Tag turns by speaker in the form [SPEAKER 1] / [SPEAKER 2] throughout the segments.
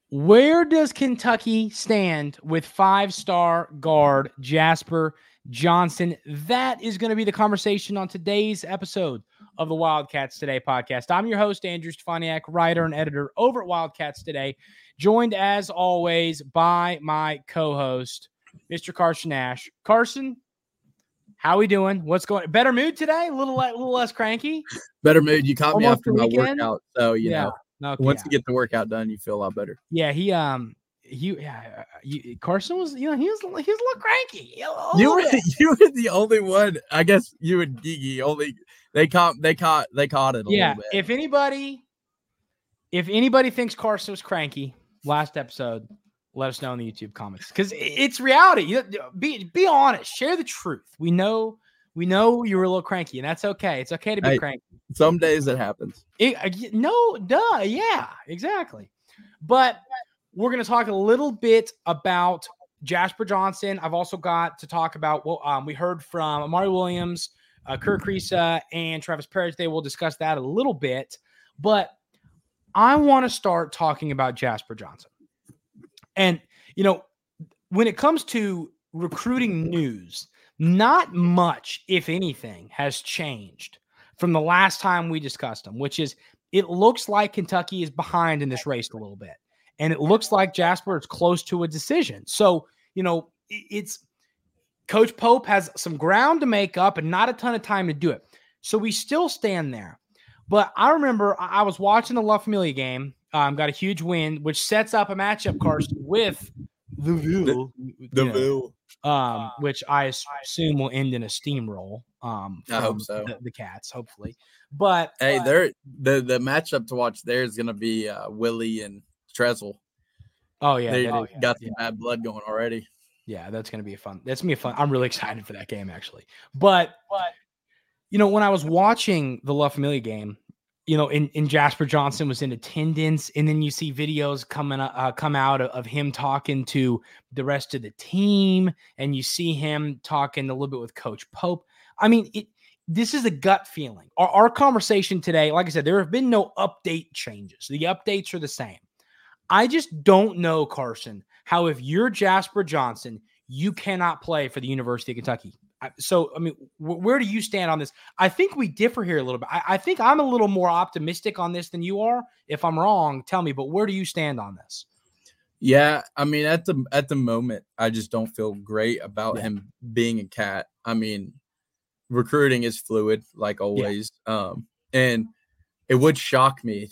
[SPEAKER 1] Where does Kentucky stand with 5-star guard Jasper Johnson? That is going to be the conversation on today's episode of the Wildcats Today podcast. I'm your host, Andrew Stefaniak, writer and editor over at Wildcats Today, joined as always by my co-host, Mr. Carson Nash. Carson, how we doing? What's going? Better mood today? A little less cranky?
[SPEAKER 2] Better mood. You caught me
[SPEAKER 1] Almost
[SPEAKER 2] after my workout, so you know.
[SPEAKER 1] Okay.
[SPEAKER 2] Once you get the workout done, you feel a lot better.
[SPEAKER 1] Yeah, Carson was, he was a little cranky.
[SPEAKER 2] You were the only one. I guess you and Gigi only they caught it a little bit.
[SPEAKER 1] If anybody thinks Carson was cranky last episode, let us know in the YouTube comments because it's reality. Be honest, share the truth. We know you were a little cranky, and that's okay. It's okay to be cranky.
[SPEAKER 2] Some days it happens.
[SPEAKER 1] Yeah, exactly. But we're going to talk a little bit about Jasper Johnson. I've also got to talk about what we heard from Amari Williams, Kerr Kriisa, and Travis Parrish. They will discuss that a little bit. But I want to start talking about Jasper Johnson. And, when it comes to recruiting news, not much, if anything, has changed from the last time we discussed them, which is it looks like Kentucky is behind in this race a little bit. And it looks like Jasper is close to a decision. So, it's Coach Pope has some ground to make up and not a ton of time to do it. So we still stand there. But I remember I was watching the La Familia game, got a huge win, which sets up a matchup, Carson, with the Ville, which I assume will end in a steamroll.
[SPEAKER 2] I hope so.
[SPEAKER 1] The Cats, hopefully. But
[SPEAKER 2] hey, the matchup to watch there is going to be Willie and Trezel.
[SPEAKER 1] Oh yeah,
[SPEAKER 2] they got some bad blood going already.
[SPEAKER 1] Yeah, that's going to be fun. That's going to be fun. I'm really excited for that game, actually. But when I was watching the La Familia game, and Jasper Johnson was in attendance, and then you see videos come out of him talking to the rest of the team, and you see him talking a little bit with Coach Pope. I mean, this is a gut feeling. Our conversation today, like I said, there have been no update changes. The updates are the same. I just don't know, Carson, how if you're Jasper Johnson, you cannot play for the University of Kentucky. So, I mean, where do you stand on this? I think we differ here a little bit. I think I'm a little more optimistic on this than you are. If I'm wrong, tell me, but where do you stand on this?
[SPEAKER 2] Yeah, I mean, at the moment, I just don't feel great about him being a Cat. I mean, recruiting is fluid, like always. Yeah. And it would shock me,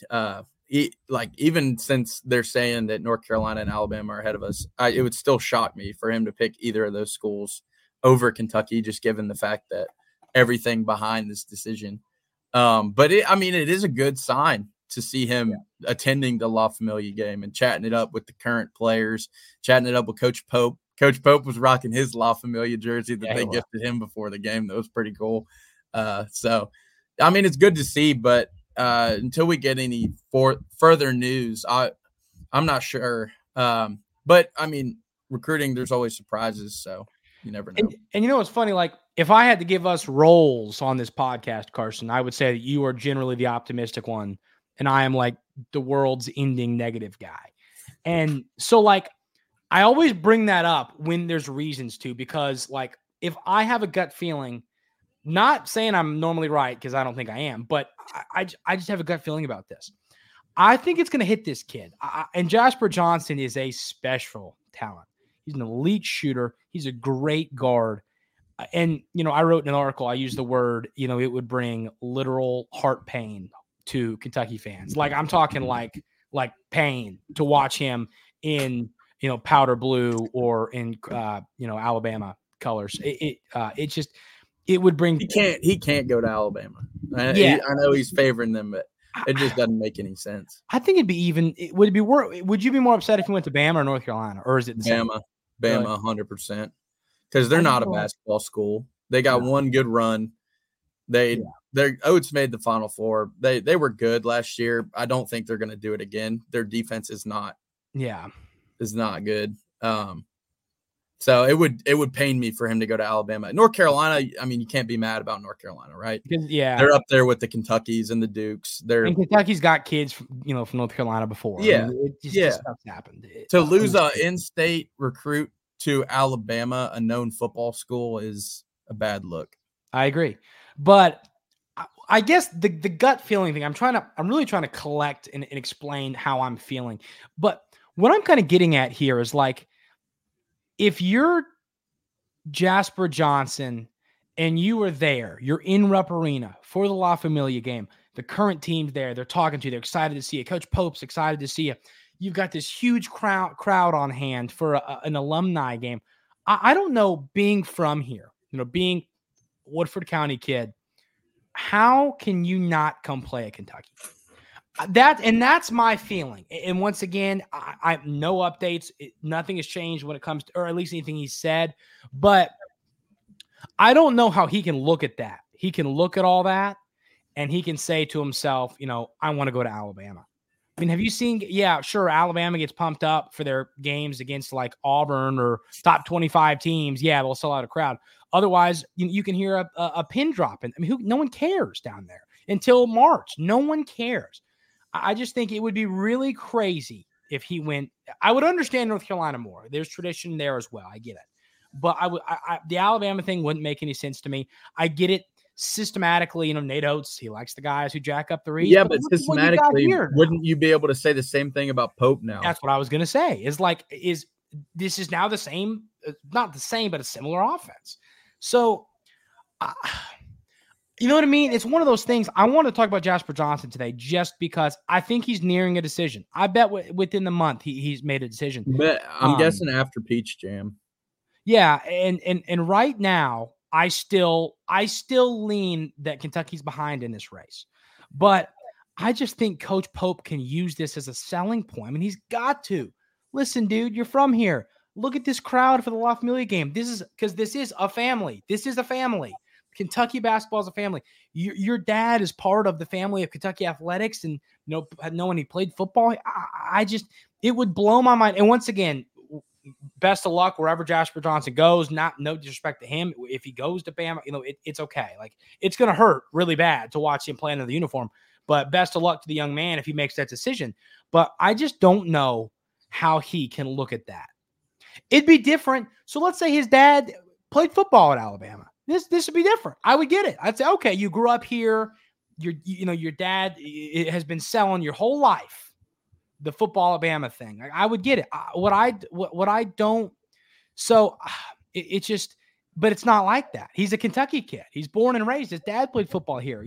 [SPEAKER 2] even since they're saying that North Carolina and Alabama are ahead of us, it would still shock me for him to pick either of those schools over Kentucky, just given the fact that everything behind this decision. But it is a good sign to see him attending the La Familia game and chatting it up with the current players, chatting it up with Coach Pope. Coach Pope was rocking his La Familia jersey that they gifted him before the game. That was pretty cool. So, I mean, it's good to see, but until we get any further news, I'm not sure. But, I mean, recruiting, there's always surprises, so you never know.
[SPEAKER 1] And you know what's funny? Like, if I had to give us roles on this podcast, Carson, I would say that you are generally the optimistic one, and I am like the world's ending negative guy. And so, like, I always bring that up when there's reasons to, because, like, if I have a gut feeling, not saying I'm normally right because I don't think I am, but I just have a gut feeling about this. I think it's going to hit this kid. And Jasper Johnson is a special talent. He's an elite shooter. He's a great guard. And, I wrote in an article, I used the word, it would bring literal heart pain to Kentucky fans. Like, I'm talking like pain to watch him in, powder blue or in, Alabama colors. It would bring.
[SPEAKER 2] He can't go to Alabama. I know he's favoring them, but it just doesn't make any sense.
[SPEAKER 1] I think it'd be even. Would you be more upset if you went to Bama or North Carolina, or is it the same?
[SPEAKER 2] Bama, 100%. Because they're not a basketball school. They got one good run. Their Oats made the Final Four. They were good last year. I don't think they're going to do it again. Their defense is not.
[SPEAKER 1] Yeah,
[SPEAKER 2] is not good. So it would pain me for him to go to Alabama. North Carolina, I mean, you can't be mad about North Carolina, right?
[SPEAKER 1] Because, yeah,
[SPEAKER 2] they're up there with the Kentuckys and the Dukes.
[SPEAKER 1] And Kentucky's got kids, from North Carolina before.
[SPEAKER 2] Yeah,
[SPEAKER 1] I mean, just stuff's happened.
[SPEAKER 2] To lose an in-state recruit to Alabama, a known football school, is a bad look.
[SPEAKER 1] I agree, but I guess the gut feeling thing. I'm really trying to collect and explain how I'm feeling. But what I'm kind of getting at here is like, if you're Jasper Johnson and you were there, you're in Rupp Arena for the La Familia game. The current team's there. They're talking to you. They're excited to see you. Coach Pope's excited to see you. You've got this huge crowd on hand for an alumni game. I don't know, being from here, being Woodford County kid, how can you not come play at Kentucky? That's my feeling. And once again, I no updates. Nothing has changed when it comes to, or at least anything he said. But I don't know how he can look at that. He can look at all that and he can say to himself, I want to go to Alabama. I mean, have you seen? Yeah, sure. Alabama gets pumped up for their games against like Auburn or top 25 teams. Yeah, they'll sell out a crowd. Otherwise, you can hear a pin drop. And I mean, no one cares down there until March. No one cares. I just think it would be really crazy if he went. I would understand North Carolina more. There's tradition there as well. I get it. But the Alabama thing wouldn't make any sense to me. I get it systematically. Nate Oates, he likes the guys who jack up the reach.
[SPEAKER 2] Yeah, but systematically, wouldn't you be able to say the same thing about Pope now?
[SPEAKER 1] That's what I was going to say. This is now the same, not the same, but a similar offense. So, you know what I mean? It's one of those things. I want to talk about Jasper Johnson today just because I think he's nearing a decision. I bet within the month he's made a decision.
[SPEAKER 2] But I'm guessing after Peach Jam.
[SPEAKER 1] Yeah, and right now I still lean that Kentucky's behind in this race. But I just think Coach Pope can use this as a selling point. I mean, he's got to. Listen, dude, you're from here. Look at this crowd for the La Familia game. This is a family. This is a family. Kentucky basketball is a family. Your dad is part of the family of Kentucky athletics, and knowing he played football, it would blow my mind. And once again, best of luck wherever Jasper Johnson goes. No disrespect to him. If he goes to Bama, it's okay. Like, it's going to hurt really bad to watch him play under the uniform. But best of luck to the young man if he makes that decision. But I just don't know how he can look at that. It'd be different. So let's say his dad played football at Alabama. This would be different. I would get it. I'd say, okay, you grew up here. Your dad has been selling your whole life the football Alabama thing. I would get it. What I don't. So it's just, but it's not like that. He's a Kentucky kid. He's born and raised. His dad played football here.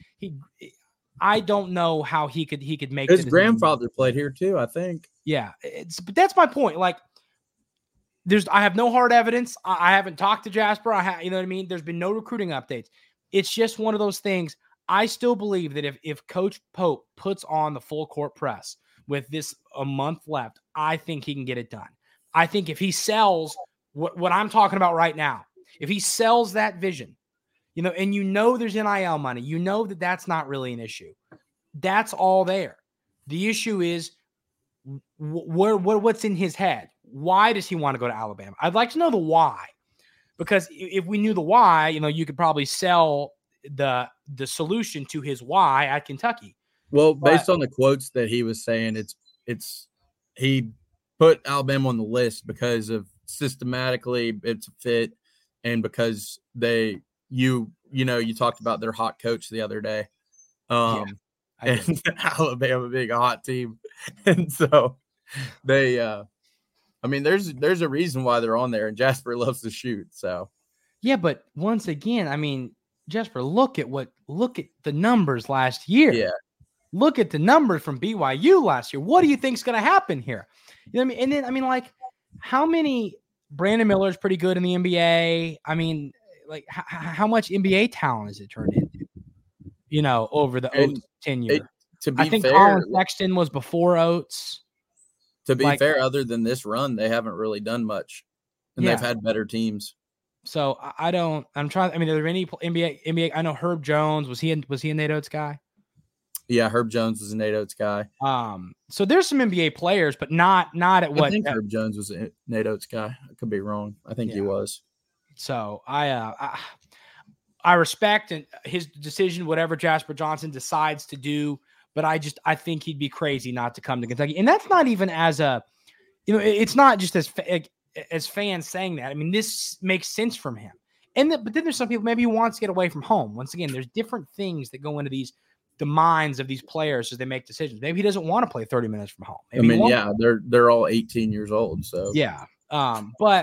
[SPEAKER 1] I don't know how he could make
[SPEAKER 2] his grandfather played here too, I think.
[SPEAKER 1] Yeah, but that's my point. Like, I have no hard evidence. I haven't talked to Jasper. You know what I mean? There's been no recruiting updates. It's just one of those things. I still believe that if Coach Pope puts on the full court press with this a month left, I think he can get it done. I think if he sells what I'm talking about right now, if he sells that vision, and there's NIL money, that that's not really an issue. That's all there. The issue is what's in his head. Why does he want to go to Alabama? I'd like to know the why, because if we knew the why, you could probably sell the solution to his why at Kentucky.
[SPEAKER 2] Well, based on the quotes that he was saying, he put Alabama on the list because of systematically it's a fit, and because you talked about their hot coach the other day, and Alabama being a hot team, and so they. There's a reason why they're on there, and Jasper loves to shoot. So,
[SPEAKER 1] yeah, but once again, Jasper, look at the numbers last year.
[SPEAKER 2] Yeah,
[SPEAKER 1] look at the numbers from BYU last year. What do you think's going to happen here? You know what I mean? And then, how many? Brandon Miller's pretty good in the NBA. How much NBA talent has it turned into? Over the Oates tenure. I think Colin Sexton was before Oates.
[SPEAKER 2] To be fair, other than this run, they haven't really done much, and they've had better teams.
[SPEAKER 1] So I'm trying. Are there any NBA? I know Herb Jones. Was he a Nate Oates guy?
[SPEAKER 2] Yeah, Herb Jones was a Nate Oates guy.
[SPEAKER 1] So there's some NBA players, but not at what.
[SPEAKER 2] I think Herb Jones was a Nate Oates guy. I could be wrong. I think he was.
[SPEAKER 1] So I respect his decision, whatever Jasper Johnson decides to do, but I think he'd be crazy not to come to Kentucky. And that's not even as a, it's not just as fans saying that. I mean, this makes sense from him. But then there's some people, maybe he wants to get away from home. Once again, there's different things that go into the minds of these players as they make decisions. Maybe he doesn't want to play 30 minutes from home. Maybe
[SPEAKER 2] they're all 18 years old. So
[SPEAKER 1] yeah. But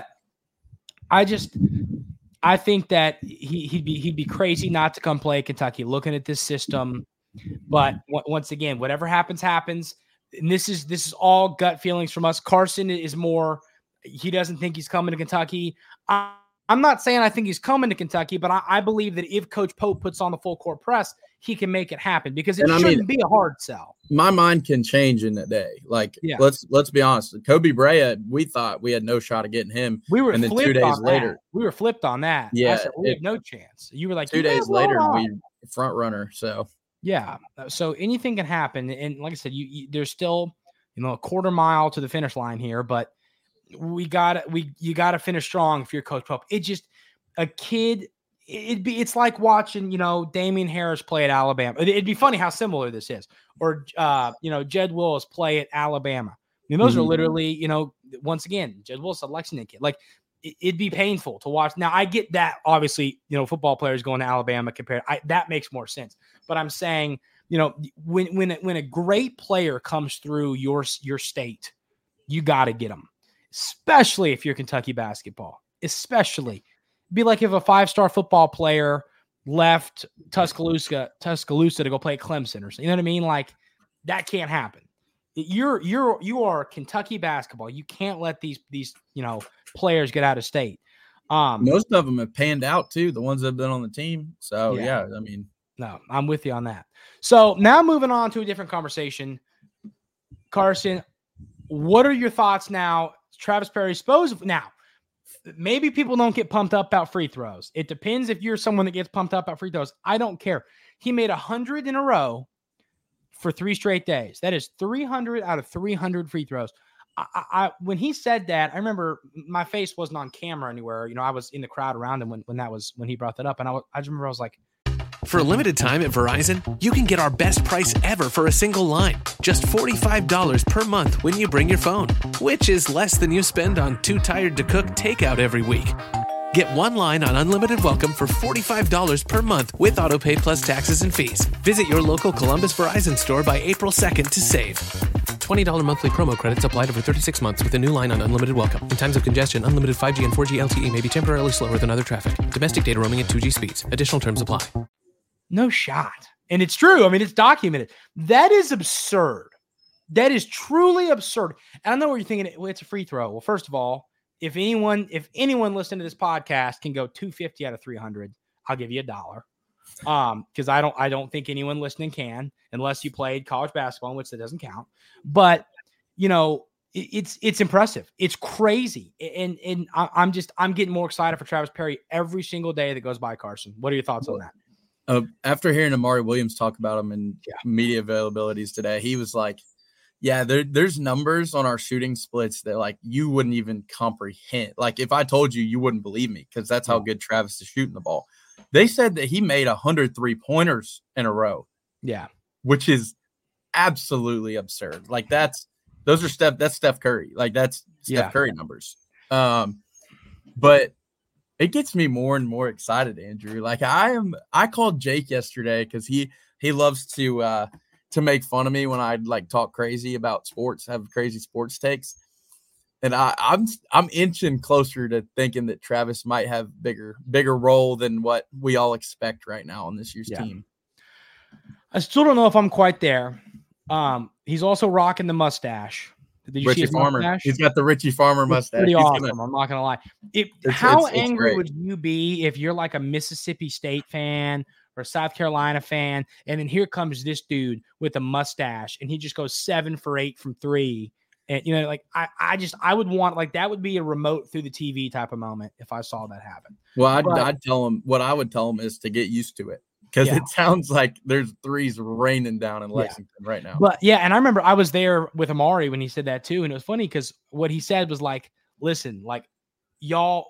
[SPEAKER 1] I think that he'd be crazy not to come play Kentucky looking at this system. But once again, whatever happens. And this is all gut feelings from us. Carson is more, he doesn't think he's coming to Kentucky. I'm not saying I think he's coming to Kentucky, but I believe that if Coach Pope puts on the full court press, he can make it happen because it shouldn't be a hard sell.
[SPEAKER 2] My mind can change in a day. Like, let's be honest. Kobe Bryant, we thought we had no shot of getting him.
[SPEAKER 1] We were,
[SPEAKER 2] and then 2 days later,
[SPEAKER 1] we were flipped on that.
[SPEAKER 2] Yeah,
[SPEAKER 1] I said, we had no chance. You were like
[SPEAKER 2] 2 days later, we front runner. So
[SPEAKER 1] yeah, so anything can happen. And like I said, there's still a quarter mile to the finish line here, but you got to finish strong if you're Coach Pope. It just a kid. It's like watching, Damian Harris play at Alabama. It'd be funny how similar this is. Or, Jed Willis play at Alabama. I mean, those are literally, once again, Jed Willis, a Lexington kid. Like, it'd be painful to watch. Now, I get that, obviously, football players going to Alabama that makes more sense. But I'm saying, when a great player comes through your state, you got to get them, especially if you're Kentucky basketball, especially. Be like if a 5-star football player left Tuscaloosa to go play at Clemson or something. You know what I mean? Like, that can't happen. You are Kentucky basketball. You can't let these players get out of state.
[SPEAKER 2] Most of them have panned out too. The ones that have been on the team. So yeah, I mean,
[SPEAKER 1] no, I'm with you on that. So now moving on to a different conversation. Carson, what are your thoughts now? Travis Perry now. Maybe people don't get pumped up about free throws. It depends if you're someone that gets pumped up about free throws. I don't care. He made 100 in a row for 3 straight days. That is 300 out of 300 free throws. When he said that, I remember my face wasn't on camera anywhere. I was in the crowd around him when he brought that up. And I just remember I was like,
[SPEAKER 3] for a limited time at Verizon, you can get our best price ever for a single line. Just $45 per month when you bring your phone, which is less than you spend on Too Tired to Cook takeout every week. Get 1 line on Unlimited Welcome for $45 per month with AutoPay plus taxes and fees. Visit your local Columbus Verizon store by April 2nd to save. $20 monthly promo credits applied over 36 months with a new line on Unlimited Welcome. In times of congestion, unlimited 5G and 4G LTE may be temporarily slower than other traffic. Domestic data roaming at 2G speeds. Additional terms apply.
[SPEAKER 1] No shot. And it's true. I mean, it's documented. That is absurd. That is truly absurd. And I know what you're thinking. Well, it's a free throw. Well, first of all, if anyone listening to this podcast can go 250 out of 300, I'll give you $1. Because I don't think anyone listening can, unless you played college basketball, in which that doesn't count. But it's impressive. It's crazy. And I'm getting more excited for Travis Perry every single day that goes by. Carson, what are your thoughts on that?
[SPEAKER 2] After hearing Amari Williams talk about him in media availabilities today, he was like, yeah, there's numbers on our shooting splits that like you wouldn't even comprehend. Like if I told you, you wouldn't believe me because that's how good Travis is shooting the ball. They said that he made 100 3-pointers in a row.
[SPEAKER 1] Yeah.
[SPEAKER 2] Which is absolutely absurd. Like that's Steph Curry. Like that's Steph Curry numbers. But it gets me more and more excited, Andrew. Like I called Jake yesterday because he loves to make fun of me when I like talk crazy about sports, have crazy sports takes. And I'm inching closer to thinking that Travis might have bigger role than what we all expect right now on this year's team.
[SPEAKER 1] I still don't know if I'm quite there. He's also rocking the mustache. Did you see his mustache?
[SPEAKER 2] He's got the Richie Farmer mustache.
[SPEAKER 1] Pretty awesome. I'm not gonna lie. How angry would you be if you're like a Mississippi State fan or a South Carolina fan, and then here comes this dude with a mustache, and he just goes 7 for 8 from 3, and like I would want like that would be a remote through the TV type of moment if I saw that happen.
[SPEAKER 2] Well, I'd tell him what I would tell him is to get used to it because it sounds like there's threes raining down in Lexington right now.
[SPEAKER 1] But yeah, and I remember I was there with Amari when he said that too, and it was funny because what he said was like, "Listen, like y'all,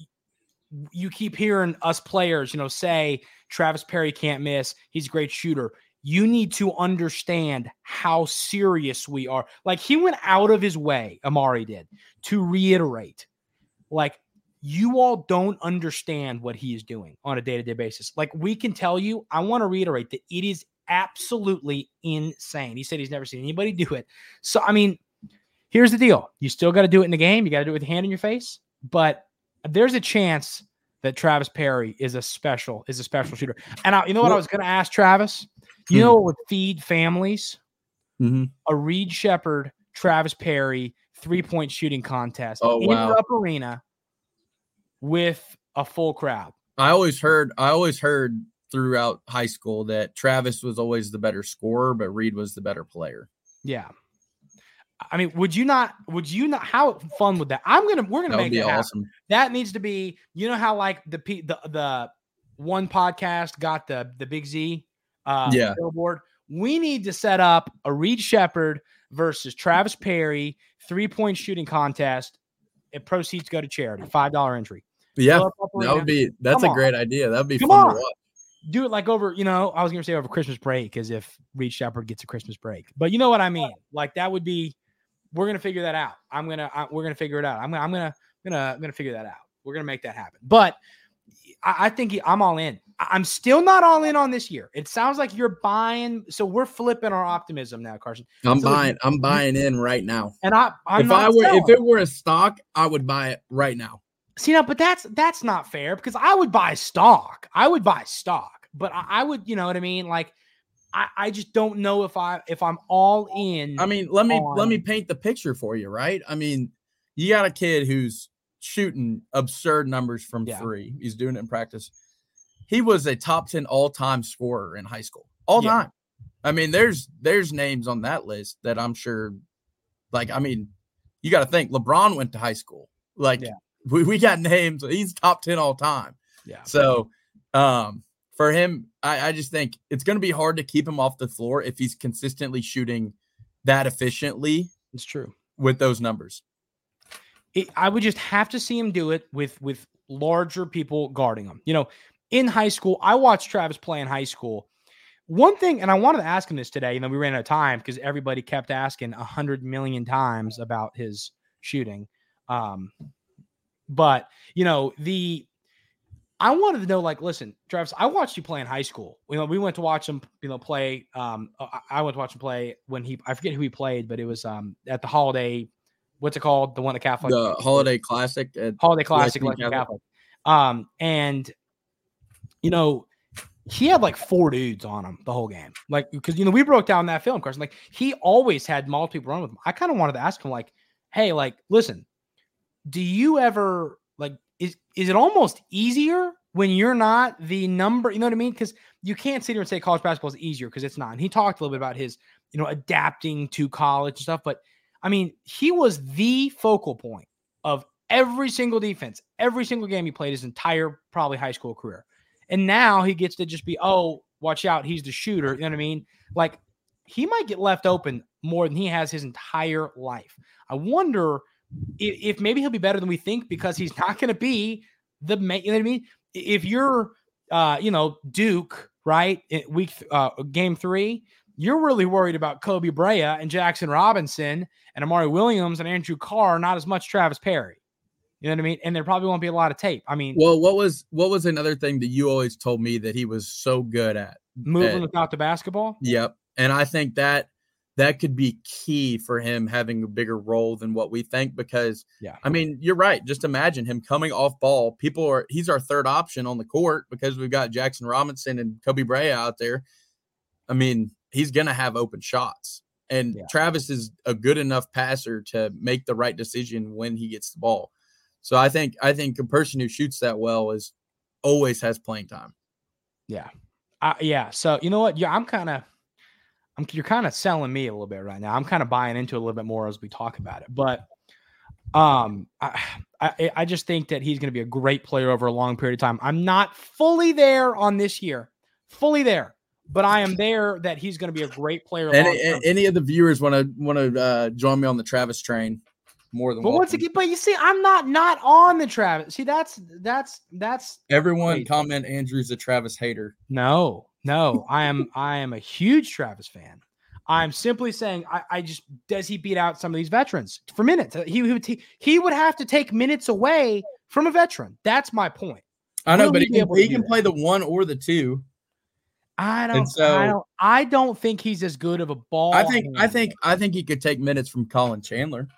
[SPEAKER 1] you keep hearing us players, say Travis Perry can't miss. He's a great shooter. You need to understand how serious we are." Like he went out of his way, Amari did, to reiterate, like, you all don't understand what he is doing on a day-to-day basis. Like we can tell you, I want to reiterate that it is absolutely insane. He said he's never seen anybody do it. So, I mean, here's the deal. You still got to do it in the game. You got to do it with the hand in your face, but there's a chance that Travis Perry is a special shooter. And you know what I was going to ask Travis? You know what would feed families? A Reed Sheppard, Travis Perry 3-point shooting contest in Rupp Arena with a full crowd.
[SPEAKER 2] I always heard throughout high school that Travis was always the better scorer, but Reed was the better player.
[SPEAKER 1] Yeah. I mean, would you not, how fun would that? We're going to make that awesome. Happen. That needs to be, how like the one podcast got the Big Z billboard. We need to set up a Reed Sheppard versus Travis Perry 3-point shooting contest. And proceeds go to charity. $5 entry.
[SPEAKER 2] Yeah, that's a great idea. That'd be fun to watch.
[SPEAKER 1] Do it like over, I was going to say over Christmas break, as if Reed Sheppard gets a Christmas break. But you know what I mean? Like that would be. We're going to figure that out. We're going to figure it out. I'm going to figure that out. We're going to make that happen. But I think I'm all in. I'm still not all in on this year. It sounds like you're buying. So we're flipping our optimism now, Carson.
[SPEAKER 2] I'm buying in right now.
[SPEAKER 1] And
[SPEAKER 2] if it were a stock, I would buy it right now.
[SPEAKER 1] See, now, but that's not fair because I would buy stock. But I would, you know what I mean? Like, I just don't know if I'm all in.
[SPEAKER 2] I mean, let me paint the picture for you, right? I mean, you got a kid who's shooting absurd numbers from three. He's doing it in practice. He was a top 10 all-time scorer in high school. All time. I mean, there's names on that list that I'm sure, like, I mean, you got to think LeBron went to high school. Like, we got names. He's top 10 all time. Yeah. So, for him, I just think it's going to be hard to keep him off the floor if he's consistently shooting that efficiently.
[SPEAKER 1] It's true.
[SPEAKER 2] With those numbers.
[SPEAKER 1] I would just have to see him do it with larger people guarding him. In high school, I watched Travis play in high school. One thing, and I wanted to ask him this today, we ran out of time because everybody kept asking 100 million times about his shooting. But, I wanted to know, like, listen, Travis, I watched you play in high school. We went to watch him, play. I went to watch him play when I forget who he played, but it was at the Holiday. What's it called? The one at Catholic.
[SPEAKER 2] The Holiday Classic.
[SPEAKER 1] Holiday Classic, like Catholic. And he had like 4 dudes on him the whole game. Like, because we broke down that film, Carson. Like, he always had multiple people run with him. I kind of wanted to ask him, like, hey, like, listen, do you ever like? Is it almost easier when you're not the number? You know what I mean? Because you can't sit here and say college basketball is easier because it's not. And he talked a little bit about his, adapting to college and stuff. But I mean, he was the focal point of every single defense, every single game he played his entire probably high school career. And now he gets to just be, oh, watch out, he's the shooter. You know what I mean? Like, he might get left open more than he has his entire life. I wonder if maybe he'll be better than we think because he's not going to be you know what I mean? If you're, Duke, right, in game 3, you're really worried about Kobe Bryant and Jackson Robinson and Amari Williams and Andrew Carr, not as much Travis Perry. You know what I mean? And there probably won't be a lot of tape. I mean,
[SPEAKER 2] well, what was another thing that you always told me that he was so good at?
[SPEAKER 1] Moving without the basketball?
[SPEAKER 2] Yep. And I think that could be key for him having a bigger role than what we think because, I mean, you're right. Just imagine him coming off ball. He's our third option on the court because we've got Jackson Robinson and Kobe Bryant out there. I mean, he's going to have open shots. And Travis is a good enough passer to make the right decision when he gets the ball. So I think a person who shoots that well always has playing time.
[SPEAKER 1] Yeah. So you know what? Yeah, you're kind of selling me a little bit right now. I'm kind of buying into it a little bit more as we talk about it. But I just think that he's going to be a great player over a long period of time. I'm not fully there on this year, fully there. But I am there that he's going to be a great player. Any
[SPEAKER 2] of the viewers want to join me on the Travis train? More than
[SPEAKER 1] once again, but you see, I'm not on the Travis. See, that's
[SPEAKER 2] everyone crazy. Comment Andrew's a Travis hater.
[SPEAKER 1] No, I am a huge Travis fan. I'm simply saying, I just does he beat out some of these veterans for minutes? He would have to take minutes away from a veteran. That's my point.
[SPEAKER 2] I know, but he can play the 1 or the 2.
[SPEAKER 1] I don't think he's as good of a ball.
[SPEAKER 2] I think he could take minutes from Colin Chandler.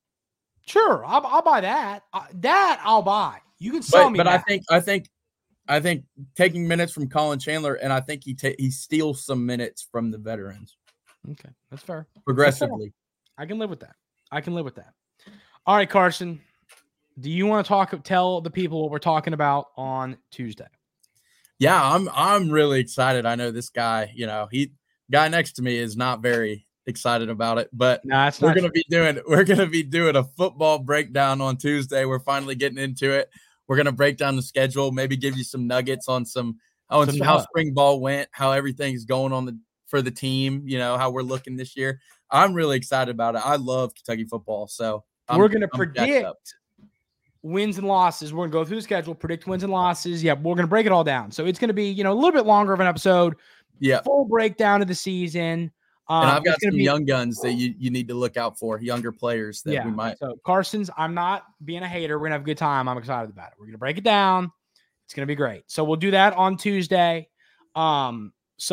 [SPEAKER 1] Sure, I'll buy that. That I'll buy. You can sell me.
[SPEAKER 2] But
[SPEAKER 1] that.
[SPEAKER 2] I think taking minutes from Colin Chandler, and I think he steals some minutes from the veterans.
[SPEAKER 1] Okay, that's fair.
[SPEAKER 2] Progressively,
[SPEAKER 1] I can live with that. All right, Carson, do you want to tell the people what we're talking about on Tuesday?
[SPEAKER 2] Yeah, I'm really excited. I know this guy. Guy next to me is not very excited about it, but we're gonna be doing a football breakdown on Tuesday. We're finally getting into it. We're gonna break down the schedule, maybe give you some nuggets on how spring ball went, how everything's going for the team. How we're looking this year. I'm really excited about it. I love Kentucky football, so
[SPEAKER 1] we're gonna predict wins and losses. We're gonna go through the schedule, predict wins and losses. Yeah, we're gonna break it all down. So it's gonna be a little bit longer of an episode.
[SPEAKER 2] Yeah,
[SPEAKER 1] full breakdown of the season.
[SPEAKER 2] And I've got some young guns that you need to look out for, younger players that we might.
[SPEAKER 1] So Carson's, I'm not being a hater. We're going to have a good time. I'm excited about it. We're going to break it down. It's going to be great. So we'll do that on Tuesday. And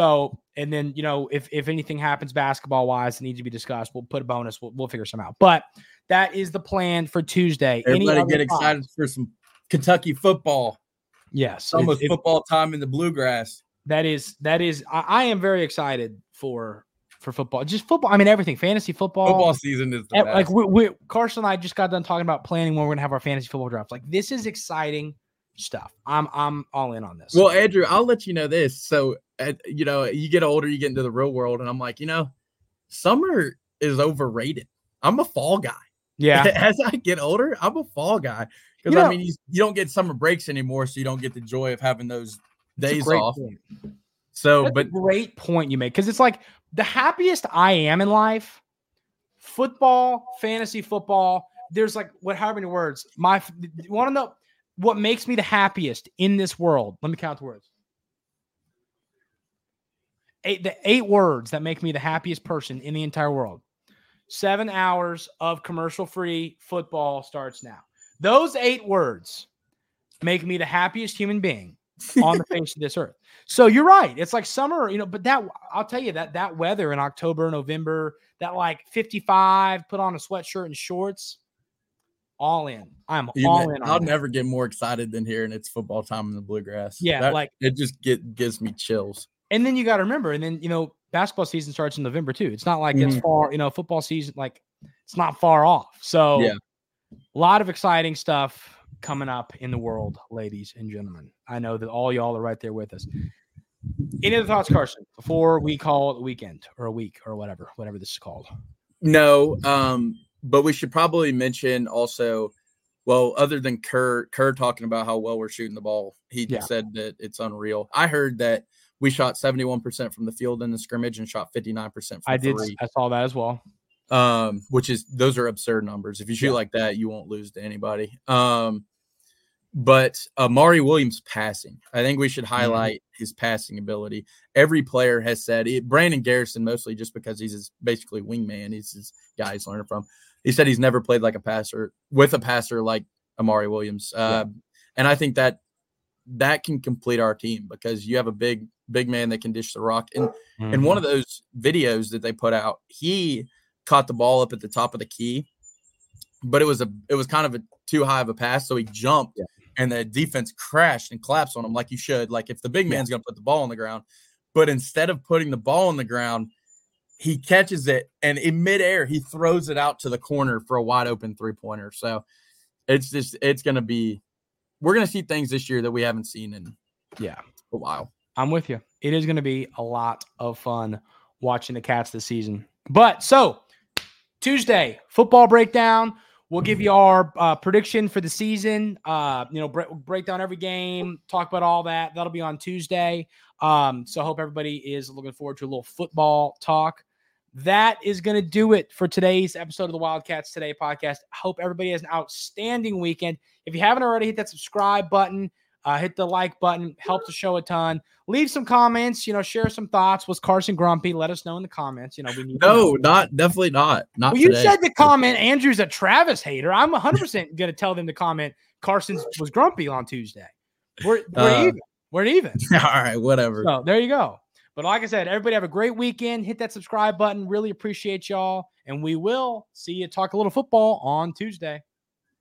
[SPEAKER 1] then, if anything happens basketball wise that needs to be discussed, we'll put a bonus. We'll figure some out. But that is the plan for Tuesday.
[SPEAKER 2] Everybody get excited for some Kentucky football.
[SPEAKER 1] Yes.
[SPEAKER 2] It's almost football time in the Bluegrass.
[SPEAKER 1] That is, I am very excited for football, just football. I mean, everything, fantasy football.
[SPEAKER 2] Football season is the best.
[SPEAKER 1] Like Carson and I just got done talking about planning when we're gonna have our fantasy football drafts. Like, this is exciting stuff. I'm all in on this.
[SPEAKER 2] Well, Andrew, I'll let you know this. So, you get older, you get into the real world, and I'm like, summer is overrated. I'm a fall guy.
[SPEAKER 1] Yeah.
[SPEAKER 2] As I get older, I'm a fall guy because you don't get summer breaks anymore, so you don't get the joy of having those days off.
[SPEAKER 1] Point.
[SPEAKER 2] So,
[SPEAKER 1] That's a great point you make, because it's like the happiest I am in life, football, fantasy football. There's however many words. You want to know what makes me the happiest in this world? Let me count the words. The 8 words that make me the happiest person in the entire world. 7 hours of commercial-free football starts now. Those 8 words make me the happiest human being on the face of this earth. So you're right. It's like summer, but I'll tell you that weather in October, November, that 55, put on a sweatshirt and shorts, all in. I'm all in.
[SPEAKER 2] I'll never get more excited than hearing it's football time in the Bluegrass.
[SPEAKER 1] Yeah.
[SPEAKER 2] It just gives me chills.
[SPEAKER 1] And then you got to remember, and then, basketball season starts in November too. It's not like it's far, football season, it's not far off. So
[SPEAKER 2] yeah,
[SPEAKER 1] a lot of exciting stuff coming up in the world, ladies and gentlemen. I know that all y'all are right there with us. Any other thoughts, Carson, before we call it a weekend or a week or whatever this is called?
[SPEAKER 2] No, but we should probably mention also, well, other than Kerr talking about how well we're shooting the ball, he said that it's unreal. I heard that we shot 71% from the field in the scrimmage and shot 59% from three.
[SPEAKER 1] I saw that as well.
[SPEAKER 2] Those are absurd numbers. If you shoot like that, you won't lose to anybody. But Amari Williams passing, I think we should highlight his passing ability. Every player has said it. Brandon Garrison, mostly just because he's his basically wingman. He's his guy he's learning from. He said he's never played like a passer like Amari Williams. And I think that can complete our team because you have a big man that can dish the rock. And in one of those videos that they put out, he caught the ball up at the top of the key, but it was kind of too high of a pass. So he jumped and the defense crashed and collapsed on him like you should. Like if the big man's going to put the ball on the ground, but instead of putting the ball on the ground, he catches it and in midair, he throws it out to the corner for a wide open 3-pointer. So it's going to be, we're going to see things this year that we haven't seen in a while.
[SPEAKER 1] I'm with you. It is going to be a lot of fun watching the Cats this season. But so Tuesday, football breakdown. We'll give you our prediction for the season. Break down every game, talk about all that. That'll be on Tuesday. So I hope everybody is looking forward to a little football talk. That is going to do it for today's episode of the Wildcats Today podcast. I hope everybody has an outstanding weekend. If you haven't already, hit that subscribe button, hit the like button, helps the show a ton. Leave some comments, share some thoughts. Was Carson grumpy? Let us know in the comments. We need
[SPEAKER 2] definitely not. Not
[SPEAKER 1] well, you said the comment, Andrew's a Travis hater. I'm 100% going to tell them to comment Carson was grumpy on Tuesday. We're even. We're even.
[SPEAKER 2] All right, whatever.
[SPEAKER 1] So there you go. But like I said, everybody have a great weekend. Hit that subscribe button. Really appreciate y'all. And we will see you talk a little football on Tuesday.